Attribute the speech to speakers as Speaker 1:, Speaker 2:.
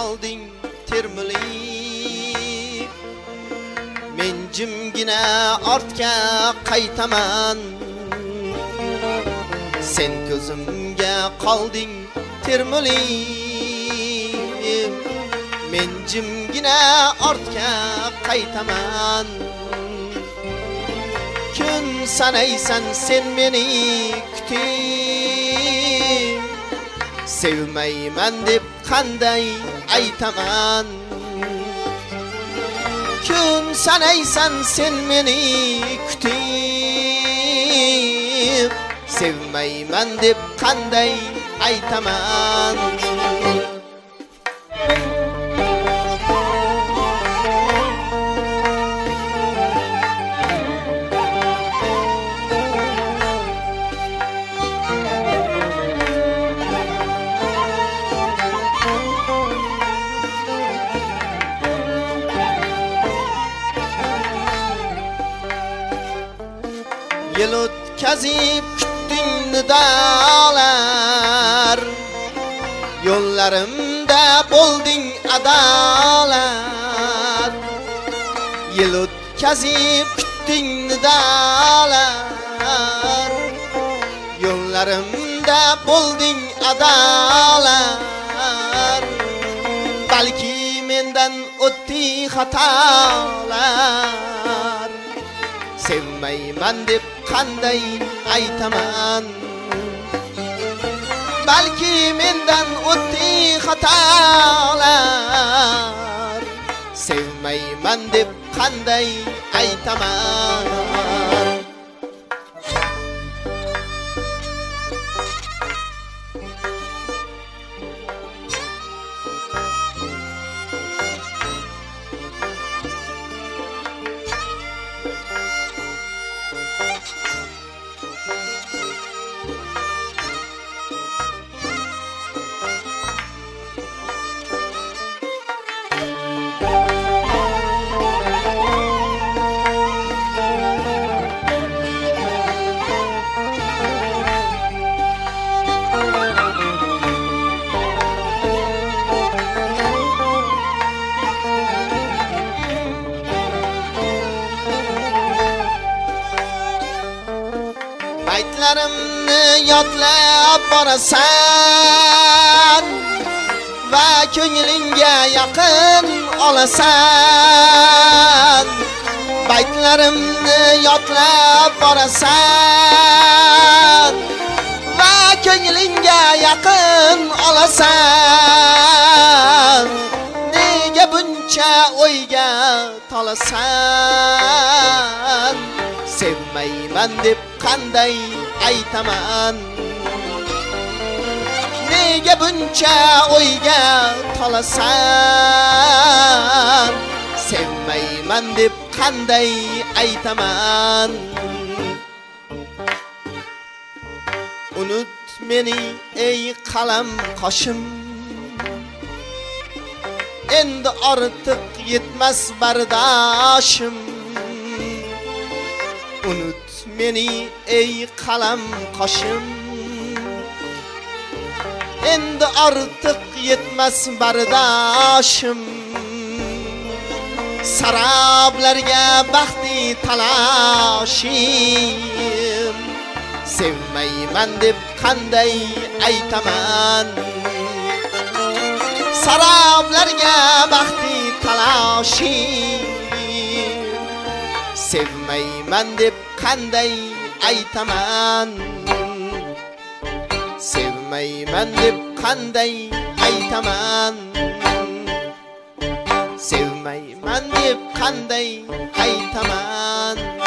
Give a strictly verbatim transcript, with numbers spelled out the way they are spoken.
Speaker 1: qolding termilib, men jimgina ortga qaytaman. Sen ko'zimga qolding termilib, men jimgina ortga qaytaman. Kun sanaysan sen meni kutib, sevmayman deb qanday aytaman. Kun sanaysan sen meni kutib, sevmayman deb qanday aytaman. Yil o'tkazib kutding nidolar, yo'llarimda bo'lding adolat. Yil o'tkazib kutding nidolar, yo'llarimda bo'lding adolat. Balki mendan o'tdi xatolar, sevmayman deb qanday aytaman. Balki mendan o'tdi xatolar, sevmayman deb qanday aytaman. Baytlarimni yodlab borasan va ko'nglingga yaqin olasan. Baytlarimni yodlab borasan va ko'nglingga yaqin olasan. Nega buncha o'yga tolasan, sevmayman deb qanday aytaman. Nega buncha o'yga tolasan, sevmayman deb qanday aytaman. Unut meni ey qalam qoshim, endi ortiq yetmas bardoshim. Unut meni ey qalam qoshim, endi ortiq yetmas bardoshim. Saroblarga baxti talashim, sevmayman deb qanday aytaman. Saroblarga baxti talashim, sevmayman deb qanday aytaman. Sevmayman deb qanday aytaman. Sevmayman deb qanday aytaman.